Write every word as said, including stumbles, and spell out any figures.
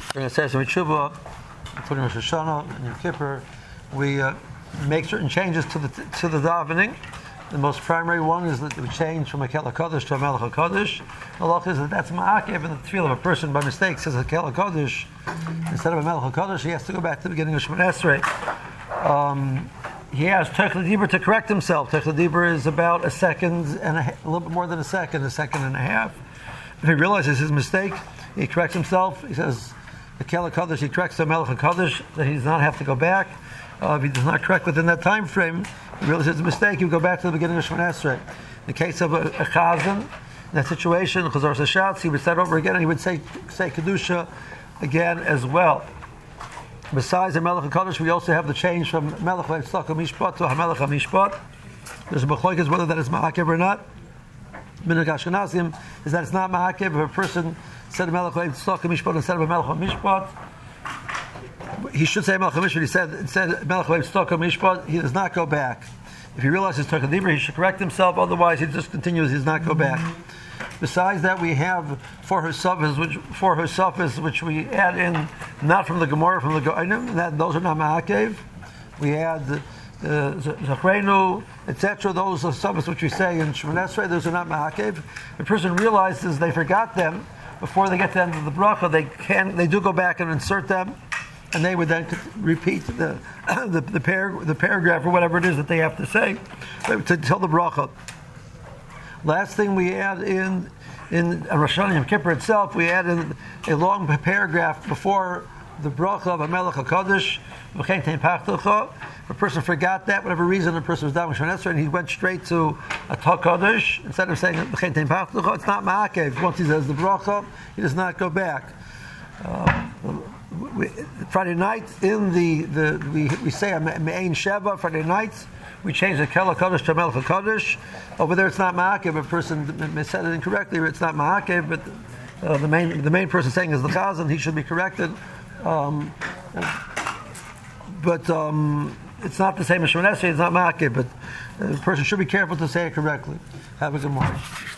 During the Seder Tshuva, including Rosh Hashanah and Yom Kippur, we uh, make certain changes to the to the davening. The most primary one is that we change from a Kel HaKadosh to a Melech HaKadosh. The halacha is that that's ma'akev, and the tefillah of a person by mistake says a Kel HaKadosh instead of a Melech HaKadosh. He has to go back to the beginning of Shemoneh Esrei. Um, he has Tech L'Dibur to correct himself. Tech L'Dibur is about a second and a, a little bit more than a second, a second and a half. If he realizes his mistake, he corrects himself. He says the Kel HaKadosh, he corrects the Melech HaKadosh, that he does not have to go back. Uh, if he does not correct within that time frame, he realizes it's a mistake, he would go back to the beginning of Shemoneh Esrei. In the case of a, a chazan, in that situation, Chazar Sashatz, he would start over again and he would say say Kedusha again as well. Besides the Melech HaKadosh, we also have the change from Melech HaTzedakah Mishpat to HaMelech HaMishpat. There's a machlokes whether that is ma'akev or not. Minhag Ashkenazim is that it's not ma'akev if a person said Melech HaTzedakah Mishpat instead of a Melech HaMishpat. He should say Melech HaMishpat. He said instead Melech HaTzedakah Mishpat. He does not go back. If he realizes Tech L'Dibur, he should correct himself. Otherwise, he just continues. He does not go back. Besides that, we have four Husafas, which four Husafas, which we add in not from the Gemara, from the Goinim. That those are not ma'akev. We add the Zachrenu, et cetera. Those Husafas which we say in Shemoneh Esrei, those are not ma'akev. The person realizes they forgot them before they get to the end of the bracha. They can, they do go back and insert them, and they would then repeat the the, the, par- the paragraph or whatever it is that they have to say to tell the bracha. Last thing we add in in Rosh Hashanah Yom Kippur itself, we add in a long paragraph before the bracha of HaMelech HaKadosh. If a person forgot that, whatever reason, a person was down with Shemoneh Esrei and he went straight to a HaKadosh instead of saying it's not ma'akev. Once he says the bracha, he does not go back. Uh, we, Friday night in the, the we we say a Me'ain Sheva Friday nights. We change the Kel HaKadosh to Melech HaKadosh. Over there, it's not ma'akev. A person said it incorrectly, it's not ma'akev, but uh, the main the main person saying is the chazan. He should be corrected. Um, but um, it's not the same as Shemoneh Esrei. It's not ma'akev, but the person should be careful to say it correctly. Have a good morning.